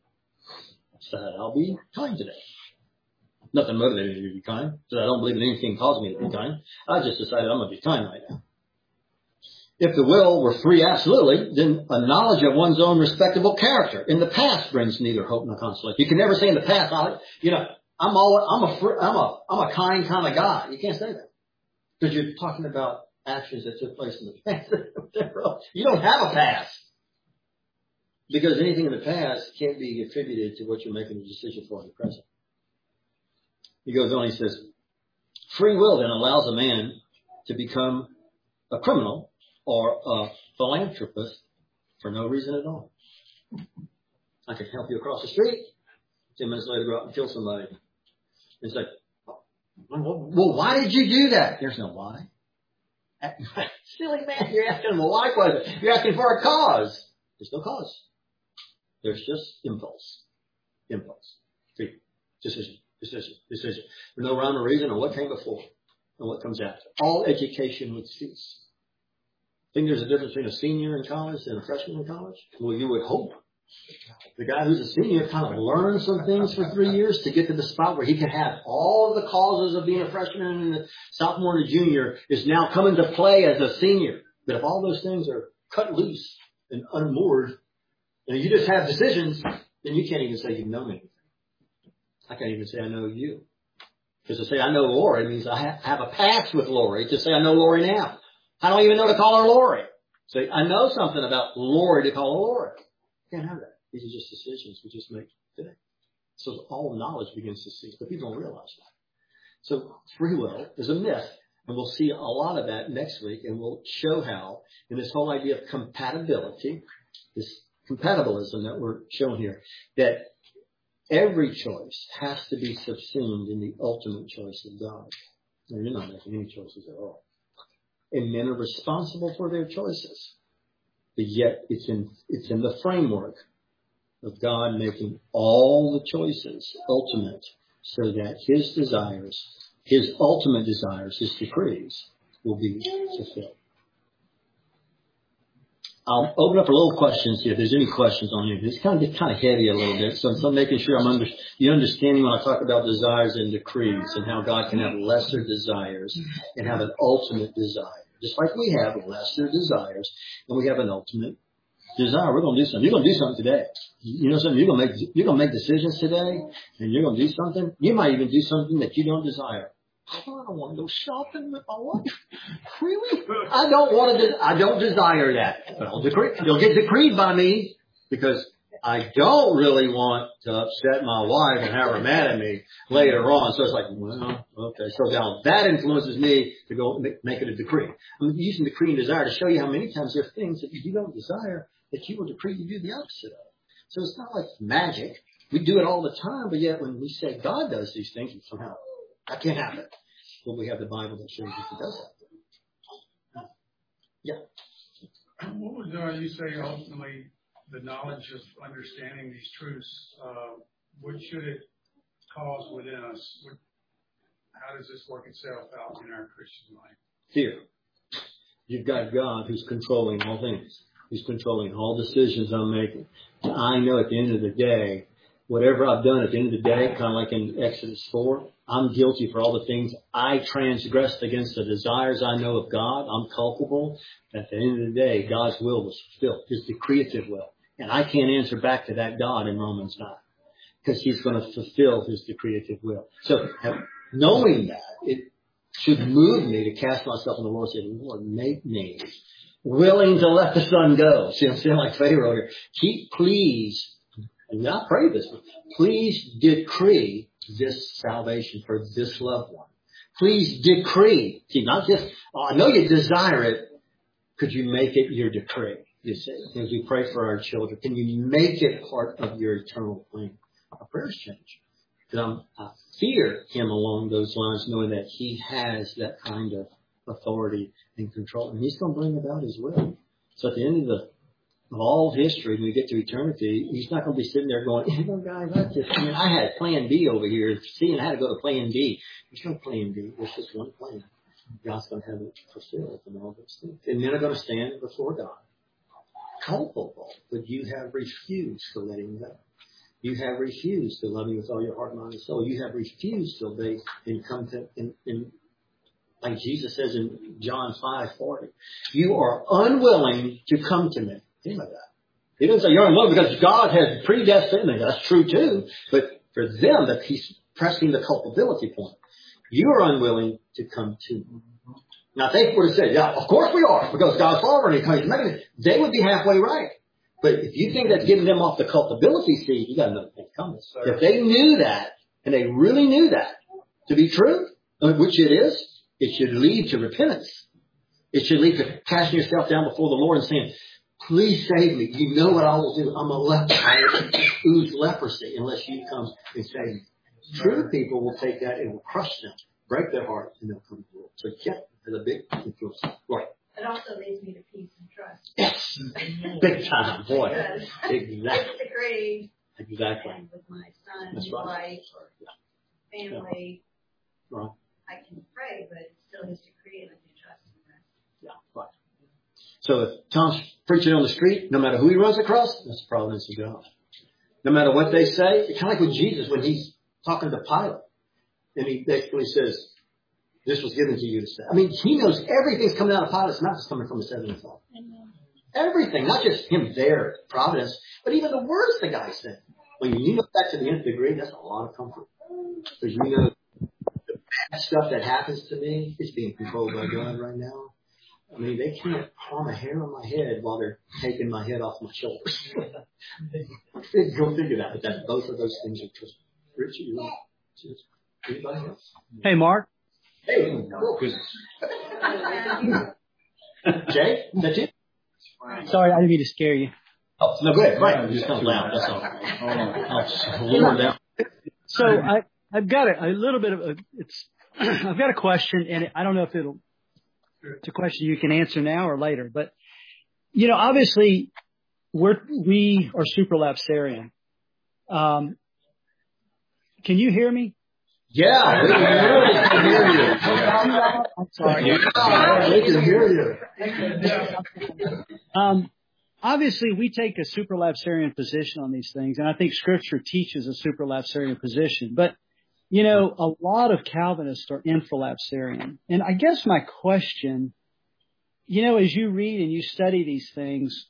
[SPEAKER 1] So I'll be kind today. Nothing motivated me to be kind. So I don't believe in anything causing me to be kind. I just decided I'm going to be kind right now. If the will were free absolutely, then a knowledge of one's own respectable character in the past brings neither hope nor consolation. You can never say in the past, I'm a kind kind of guy. You can't say that because you're talking about actions that took place in the past. You don't have a past because anything in the past can't be attributed to what you're making a decision for in the present. He goes on, he says, free will then allows a man to become a criminal or a philanthropist for no reason at all. I can help you across the street. 10 minutes later, go out and kill somebody. It's like, well, why did you do that? There's no why. Silly man, you're asking him a why question. You're asking for a cause. There's no cause. There's just impulse. Free. Decision. There's no rhyme or reason on what came before and what comes after. All education would cease. Think there's a difference between a senior in college and a freshman in college? Well, you would hope. The guy who's a senior kind of learns some things for 3 years to get to the spot where he can have all of the causes of being a freshman and a sophomore and a junior is now coming to play as a senior. But if all those things are cut loose and unmoored, and you just have decisions, then you can't even say you know anything. I can't even say I know you. Because to say I know Lori means I have a past with Lori. To say I know Lori now, I don't even know to call her Lori. So I know something about Lori to call her Lori. Can't have that. These are just decisions we just make today. So all knowledge begins to cease, but people don't realize that. So free will is a myth, and we'll see a lot of that next week, and we'll show how in this whole idea of compatibility, this compatibilism that we're showing here, that every choice has to be subsumed in the ultimate choice of God. And you're not making any choices at all. And men are responsible for their choices. But yet it's in the framework of God making all the choices ultimate so that his desires, his ultimate desires, his decrees will be fulfilled. I'll open up for little questions here. If there's any questions on here, it's kind of heavy a little bit. So I'm making sure you're understanding when I talk about desires and decrees and how God can have lesser desires and have an ultimate desire. Just like we have lesser desires and we have an ultimate desire. We're going to do something. You're going to do something today. You know something? You're going to make decisions today and you're going to do something. You might even do something that you don't desire. I don't want to go shopping with my wife. Really? I don't desire that. But it'll get decreed by me because I don't really want to upset my wife and have her mad at me later on. So it's like, well, okay. So now that influences me to go make it a decree. I'm using decree and desire to show you how many times there are things that you don't desire that you will decree you do the opposite of. So it's not like magic. We do it all the time, but yet when we say God does these things, somehow that can't happen. Well, we have the Bible that shows that it does happen. Yeah.
[SPEAKER 2] What would you say ultimately the knowledge of understanding these truths, what should it cause within us? How does this work itself out in our Christian life?
[SPEAKER 1] Fear. You've got God who's controlling all things. He's controlling all decisions I'm making. I know at the end of the day, whatever I've done at the end of the day, kind of like in Exodus 4, I'm guilty for all the things I transgressed against the desires I know of God. I'm culpable. At the end of the day, God's will was fulfilled, his decretive will. And I can't answer back to that God in Romans 9 because he's going to fulfill his decretive will. So knowing that, it should move me to cast myself on the Lord and say, Lord, make me willing to let the sun go. See, I'm saying like Pharaoh here. Please, and I pray this, please decree this salvation for this loved one. please decree. See, not just, I know you desire it. Could you make it your decree? You say, as we pray for our children, can you make it part of your eternal plan? Our prayers change. Because I fear him along those lines, knowing that he has that kind of authority and control. And he's going to bring about his will. So at the end of all history, when we get to eternity, he's not going to be sitting there going, guys, I had plan B over here, seeing how to go to plan D. There's no plan B. There's just one plan. God's going to have it fulfilled and all those things. And men are going to stand before God. Culpable, but you have refused to let him go. You have refused to love me with all your heart, mind, and soul. You have refused to obey and come to, like Jesus says in John 5:40, you are unwilling to come to me. Think about that. He doesn't say you're unwilling because God has predestined me. That's true too. But for them, that he's pressing the culpability point. You are unwilling to come to me. Now, if they would have said, yeah, of course we are, because God's sovereign, he's making it, they would be halfway right. But if you think that's getting them off the culpability seat, you got another thing coming. If they knew that, and they really knew that to be true, which it is, it should lead to repentance. It should lead to casting yourself down before the Lord and saying, please save me. You know what I will do. I'm a leper. I ooze leprosy unless you come and save me. True people will take that and will crush them, break their heart, and they'll come to the Lord. So yeah, there's a big influence. Right.
[SPEAKER 3] It also leads me to peace and trust.
[SPEAKER 1] Yes. Big time, boy. Exactly.
[SPEAKER 3] It's agreed.
[SPEAKER 1] Exactly.
[SPEAKER 3] And with my son,
[SPEAKER 1] That's
[SPEAKER 3] his
[SPEAKER 1] right.
[SPEAKER 3] wife, or family,
[SPEAKER 1] right.
[SPEAKER 3] I can pray, but it's still his decree and I can trust him.
[SPEAKER 1] Yeah, right. So if Tom's preaching on the street, no matter who he runs across, that's the providence of God. No matter what they say, it's kind of like with Jesus when he's talking to Pilate. And he basically says, this was given to you to say. I mean, he knows everything's coming out of Pilate. It's not just coming from his heavenly Father. Everything, not just him there, providence, but even the words the guy said. When you know that to the nth degree, that's a lot of comfort. Because you know the bad stuff that happens to me is being controlled by God right now. I mean, they can't harm a hair on my head while they're taking my head off my shoulders. Go figure that. But that both of those things are true. Richie, you want to anybody else?
[SPEAKER 4] Hey, Mark.
[SPEAKER 1] Hey, Jay, is that you?
[SPEAKER 4] Sorry, I didn't mean to scare you.
[SPEAKER 1] Oh, no, go ahead. Right, just kind of loud. That's all. I'll lower down.
[SPEAKER 4] So I've got a little bit of I've got a question, and I don't know if it's a question you can answer now or later, but obviously we are supralapsarian. Can you hear me?
[SPEAKER 1] Yeah, we can hear you.
[SPEAKER 4] I'm sorry.
[SPEAKER 1] Yeah, we can hear you.
[SPEAKER 4] Obviously, we take a supralapsarian position on these things, and I think Scripture teaches a supralapsarian position. But, a lot of Calvinists are infralapsarian. And I guess my question, as you read and you study these things,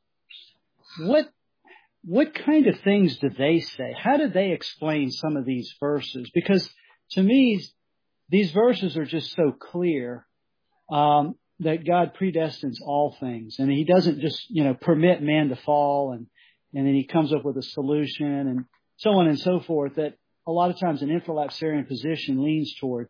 [SPEAKER 4] what kind of things do they say? How do they explain some of these verses? Because to me, these verses are just so clear that God predestines all things, and He doesn't just permit man to fall, and then He comes up with a solution, and so on and so forth. That a lot of times an infralapsarian position leans toward.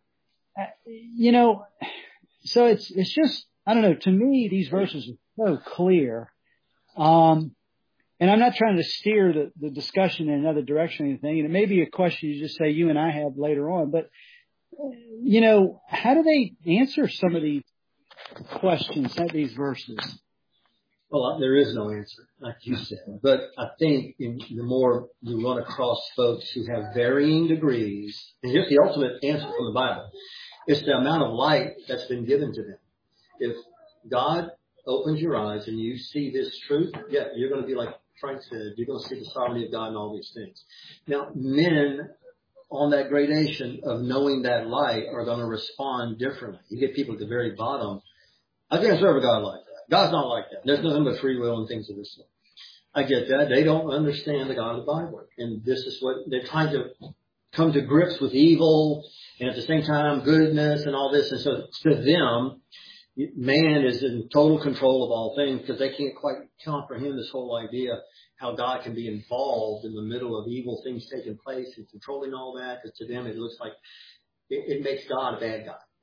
[SPEAKER 4] So it's just, I don't know. To me, these verses are so clear. And I'm not trying to steer the discussion in another direction or anything. And it may be a question you just say you and I have later on. But, how do they answer some of these questions, these verses?
[SPEAKER 1] Well, there is no answer, like you said. But I think the more you run across folks who have varying degrees, and here's the ultimate answer from the Bible. It's the amount of light that's been given to them. If God opens your eyes and you see this truth, yeah, you're going to be like Frank said, you're going to see the sovereignty of God and all these things. Now, men on that gradation of knowing that light are going to respond differently. You get people at the very bottom. I can't serve a God like that. God's not like that. There's nothing but free will and things of this sort. I get that. They don't understand the God of the Bible. And this is what they're trying to come to grips with evil and at the same time goodness and all this. And so to them, man is in total control of all things because they can't quite comprehend this whole idea how God can be involved in the middle of evil things taking place and controlling all that. Because to them, it looks like it makes God a bad guy.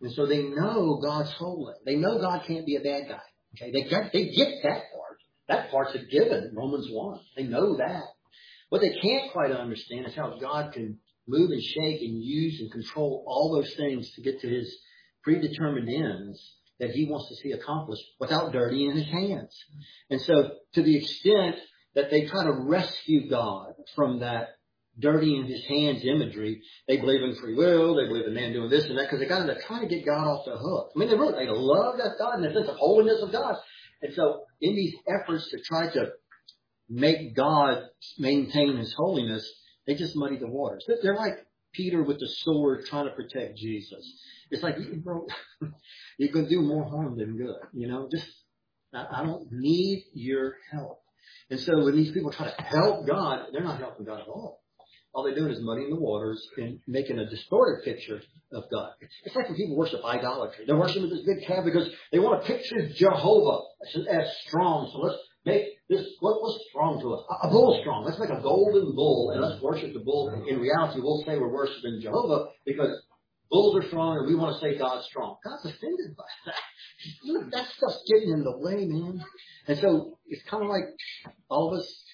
[SPEAKER 1] And so they know God's holy. They know God can't be a bad guy. Okay, they get that part. That part's a given, Romans 1. They know that. What they can't quite understand is how God can move and shake and use and control all those things to get to his predetermined ends that he wants to see accomplished without dirtying his hands. And so to the extent that they try to rescue God from that dirtying his hands imagery, they believe in free will, they believe in man doing this and that, because they're trying to get God off the hook. I mean, they love that God and the sense of holiness of God. And so in these efforts to try to make God maintain his holiness, they just muddy the waters. They're like Peter with the sword trying to protect Jesus. It's like, bro, you're going to do more harm than good. I don't need your help. And so when these people try to help God, they're not helping God at all. All they're doing is muddying the waters and making a distorted picture of God. It's like when people worship idolatry. They're worshiping this big calf because they want to picture Jehovah as strong. So let's make this, what's strong to us? A bull strong. Let's make a golden bull and let's worship the bull. In reality, we'll say we're worshiping Jehovah because bulls are strong and we want to say God's strong. God's offended by that. That stuff's getting in the way, man. And so it's kind of like all of us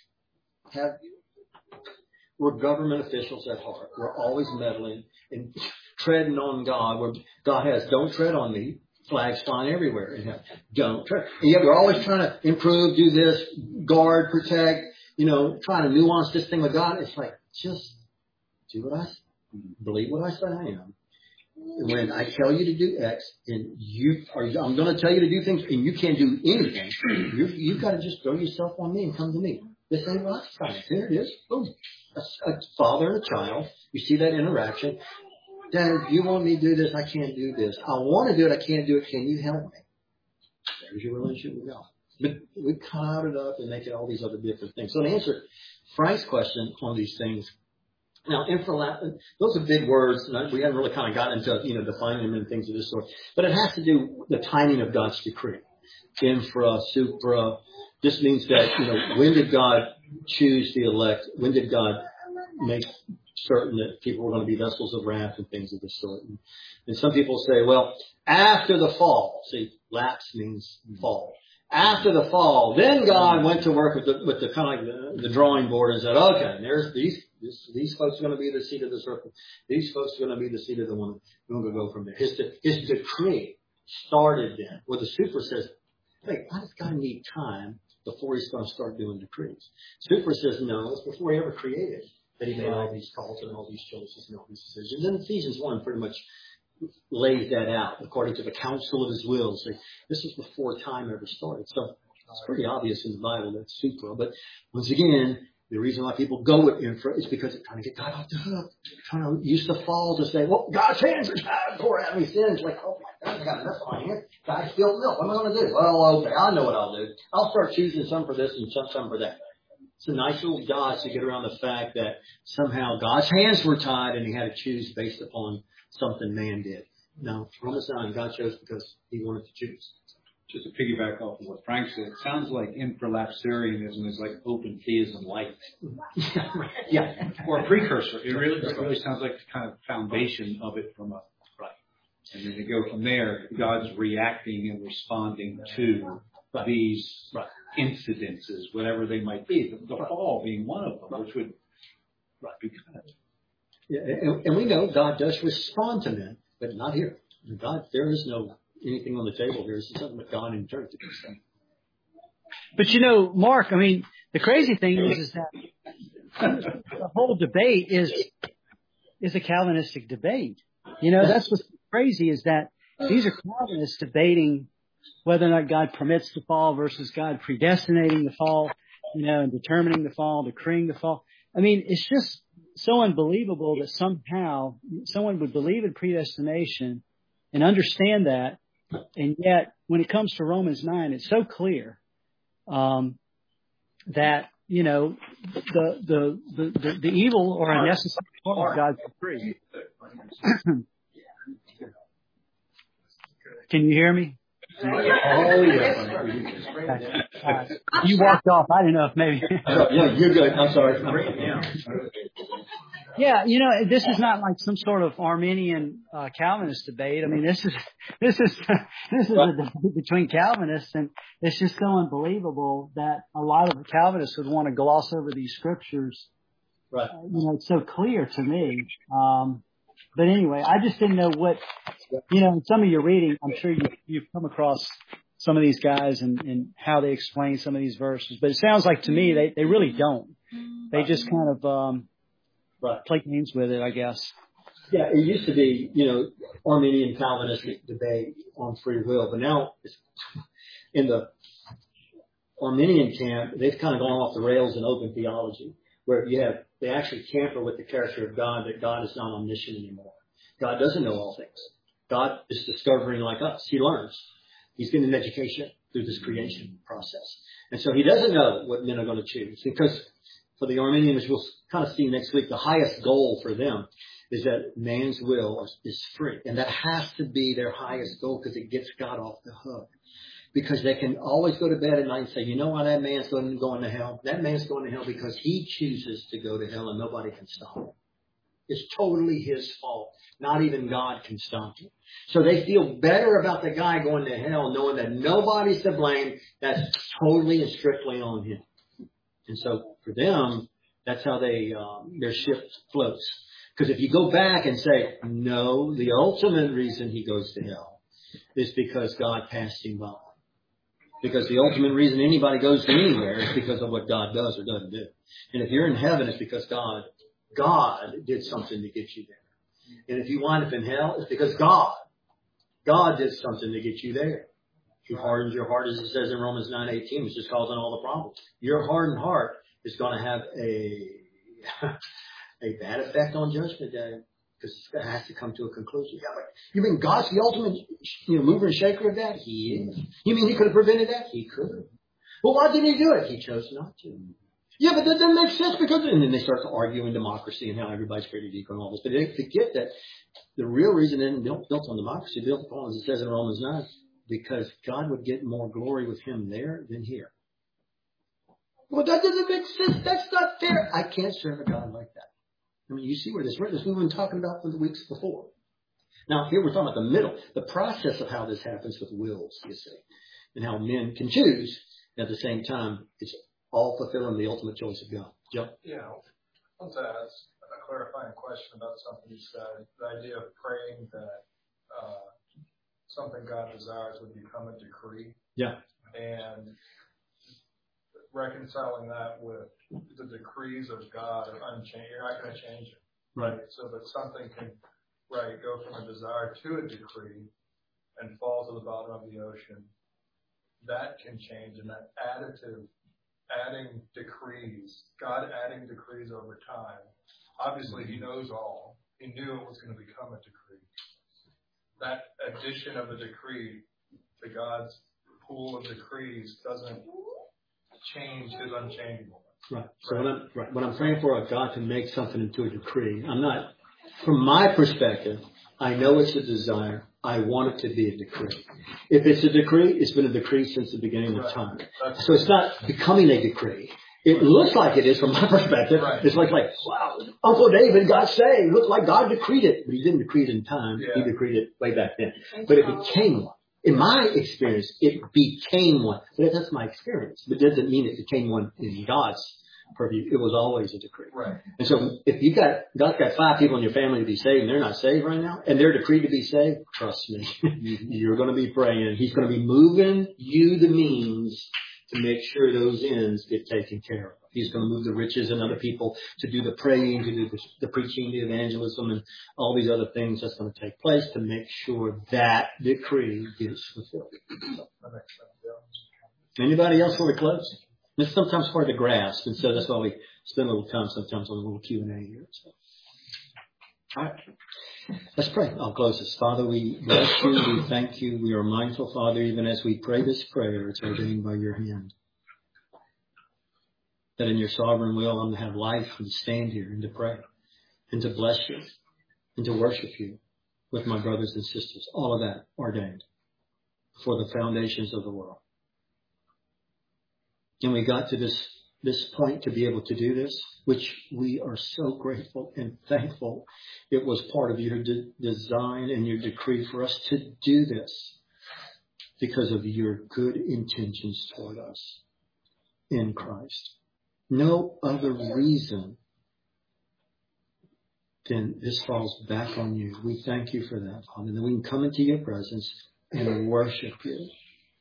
[SPEAKER 1] we're government officials at heart. We're always meddling and treading on God where God has, don't tread on me. Flags flying everywhere. Don't tread. And yet we're always trying to improve, do this, guard, protect, trying to nuance this thing with God. It's like, just do what I say. Believe what I say I am. When I tell you to do X and I'm going to tell you to do things and you can't do anything, you've got to just throw yourself on me and come to me. This ain't rocket science. Here it is. Boom. A father and a child. You see that interaction. Dad, you want me to do this? I can't do this. I want to do it. I can't do it. Can you help me? There's your relationship with God. But we cloud it up and make it all these other different things. So to answer Frank's question on these things, now, those are big words. And we haven't really kind of gotten into, defining them and things of this sort. But it has to do with the timing of God's decree. Infra, supra. This means that, when did God choose the elect? When did God make certain that people were going to be vessels of wrath and things of this sort? And some people say, well, after the fall. See, lapse means fall. After the fall, then God went to work with the kind of like the drawing board and said, okay, there's these folks are going to be the seed of the serpent. These folks are going to be the seed of the woman. We're going to go from there. His decree started then. Where the super says, wait, why does God need time before he's going to start doing decrees? Super says, no, it's before he ever created that he made all these calls and all these choices and all these decisions. And Ephesians 1 pretty much lays that out according to the counsel of his will. So this is before time ever started. So it's pretty obvious in the Bible that it's supra. But once again, the reason why people go with infra is because they're trying to get God off the hook. They're trying to use the fall to say, well, God's hands are tied, pour out me sins. Like, oh my God, I got enough on my hands. God spilled milk. What am I going to do? Well, okay, I know what I'll do. I'll start choosing some for this and some for that. It's a nice little dodge to get around the fact that somehow God's hands were tied and he had to choose based upon something man did. No, Romans 9, God chose because he wanted to choose.
[SPEAKER 5] Just to piggyback off of what Frank said, it sounds like infralapsarianism is like open theism light.
[SPEAKER 1] Yeah.
[SPEAKER 5] Or a precursor. It really sounds like the kind of foundation of it from a right. And then to go from there, God's reacting and responding to these incidences, whatever they might be. The fall being one of them, which would be kind of.
[SPEAKER 1] Yeah, and we know God does respond to men, but not here. God, there is no anything on the table here. It's something that God interprets.
[SPEAKER 4] But Mark, I mean, the crazy thing is that the whole debate is a Calvinistic debate. That's what's crazy is that these are Calvinists debating whether or not God permits the fall versus God predestinating the fall, and determining the fall, decreeing the fall. I mean, it's just so unbelievable that somehow someone would believe in predestination and understand that. And yet, when it comes to Romans 9, it's so clear that the evil or unnecessary part of God's decree. Can you hear me?
[SPEAKER 1] Oh yeah.
[SPEAKER 4] You walked off. I didn't know if maybe.
[SPEAKER 1] Yeah, you're good. I'm sorry.
[SPEAKER 4] Yeah, this is not like some sort of Arminian Calvinist debate. I mean, this is a debate between Calvinists, and it's just so unbelievable that a lot of the Calvinists would want to gloss over these scriptures.
[SPEAKER 1] Right.
[SPEAKER 4] It's so clear to me. But anyway, I just didn't know what, in some of your reading, I'm sure you've come across some of these guys and how they explain some of these verses. But it sounds like to me they really don't. They just kind of play games with it, I guess.
[SPEAKER 1] Yeah, it used to be, Arminian Calvinistic debate on free will, but now in the Arminian camp, they've kind of gone off the rails in open theology, where they actually tamper with the character of God, that God is not omniscient anymore. God doesn't know all things. God is discovering like us. He learns. He's getting an education through this creation process. And so he doesn't know what men are going to choose, because for the Arminians, we'll kind of see next week, the highest goal for them is that man's will is free. And that has to be their highest goal, because it gets God off the hook. Because they can always go to bed at night and say, you know why that man's going to hell? That man's going to hell because he chooses to go to hell and nobody can stop him. It's totally his fault. Not even God can stop him. So they feel better about the guy going to hell, knowing that nobody's to blame. That's totally and strictly on him. And so for them, that's how their ship floats. Because if you go back and say, no, the ultimate reason he goes to hell is because God passed him by. Because the ultimate reason anybody goes to anywhere is because of what God does or doesn't do. And if you're in heaven, it's because God did something to get you there. And if you wind up in hell, it's because God did something to get you there. He hardens your heart, as it says in Romans 9:18, which is causing all the problems. Your hardened heart is going to have a bad effect on Judgment Day, because it has to come to a conclusion. Yeah, but you mean God's the ultimate, mover and shaker of that? He is. You mean he could have prevented that? He could. Well, why didn't he do it? He chose not to. Yeah, but that doesn't make sense, because, and then they start to argue in democracy and how everybody's created equal and all this. But they forget that the real reason isn't built on democracy, built upon, as it says in Romans 9, because God would get more glory with him there than here. Well, that doesn't make sense. That's not fair. I can't serve a God like that. I mean, you see where this we've been talking about for the weeks before. Now, here we're talking about the middle, the process of how this happens with wills, you see, and how men can choose. And at the same time, it's all fulfilling the ultimate choice of God. Joe?
[SPEAKER 6] Yeah, I want to ask a clarifying question about something you said. The idea of praying that something God desires would become a decree.
[SPEAKER 1] Yeah.
[SPEAKER 6] And reconciling that with the decrees of God are unchanged. You're not going to change it.
[SPEAKER 1] Right.
[SPEAKER 6] So that something can, go from a desire to a decree and fall to the bottom of the ocean. That can change, and that adding decrees, God adding decrees over time. Obviously, he knows all. He knew it was going to become a decree. That addition of a decree to God's pool of decrees doesn't change his unchangeableness.
[SPEAKER 1] Right. So when I'm praying for God to make something into a decree, I'm not, from my perspective, I know it's a desire. I want it to be a decree. If it's a decree, it's been a decree since the beginning of time. So it's not becoming a decree. It looks like it is from my perspective. Right. It's like, wow, Uncle David got saved. Looked like God decreed it. But he didn't decree it in time. Yeah. He decreed it way back then. But it became one. In my experience, it became one. That's my experience. But it doesn't mean it became one in God's purview. It was always a decree.
[SPEAKER 6] Right.
[SPEAKER 1] And so if God's got 5 people in your family to be saved and they're not saved right now, and they're decreed to be saved, trust me, you're going to be praying. He's going to be moving you the means to make sure those ends get taken care of. He's going to move the riches and other people to do the praying, to do the preaching, the evangelism, and all these other things that's going to take place to make sure that decree gets fulfilled. Anybody else before we close? It's sometimes hard to grasp, and so that's why we spend a little time sometimes on a little Q&A here. So. All right. Let's pray. I'll close this. Father, we bless you. We thank you. We are mindful, Father, even as we pray this prayer, it's ordained by your hand. That in your sovereign will, I'm to have life and to stand here and to pray and to bless you and to worship you with my brothers and sisters. All of that ordained for the foundations of the world. And we got to this this point to be able to do this, which we are so grateful and thankful. It was part of your design and your decree for us to do this because of your good intentions toward us in Christ. No other reason than this falls back on you. We thank you for that, Father, that we can come into your presence and worship you.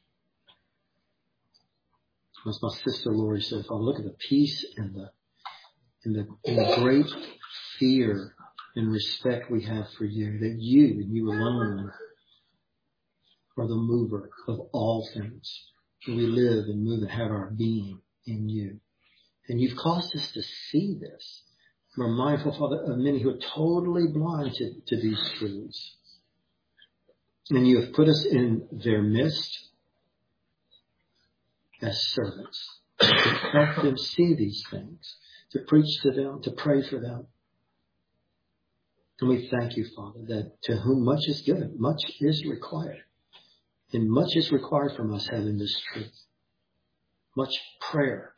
[SPEAKER 1] As my sister Lori said, Father, look at the peace and the great fear and respect we have for you, that you and you alone are the mover of all things. We live and move and have our being in you. And you've caused us to see this. We're mindful, Father, of many who are totally blind to these truths. And you have put us in their midst as servants to help them see these things, to preach to them, to pray for them. And we thank you, Father, that to whom much is given, much is required. And much is required from us having this truth. Much prayer.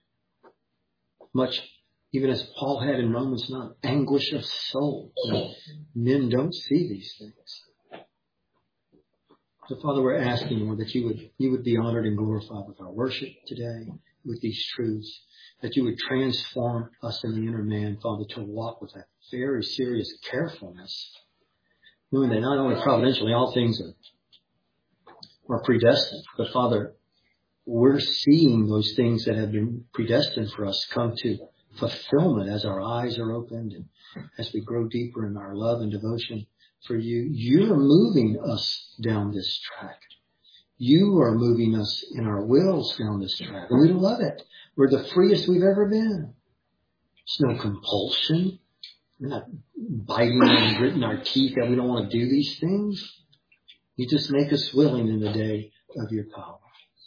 [SPEAKER 1] Much, even as Paul had in Romans 9, anguish of soul. Men don't see these things. So, Father, we're asking, Lord, that you would be honored and glorified with our worship today, with these truths, that you would transform us in the inner man, Father, to walk with a very serious carefulness, knowing that not only providentially all things are predestined, but, Father, we're seeing those things that have been predestined for us come to fulfillment as our eyes are opened and as we grow deeper in our love and devotion for you. You're moving us down this track. You are moving us in our wills down this track. And we love it. We're the freest we've ever been. There's no compulsion. We're not biting and gritting our teeth that we don't want to do these things. You just make us willing in the day of your power.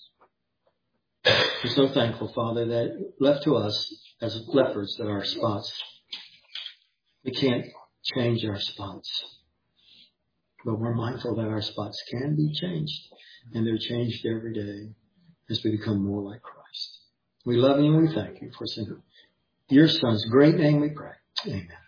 [SPEAKER 1] We're so thankful, Father, that left to us as lepers that our spots, we can't change our spots. But we're mindful that our spots can be changed, and they're changed every day as we become more like Christ. We love you and we thank you for your Son's great name we pray. Amen.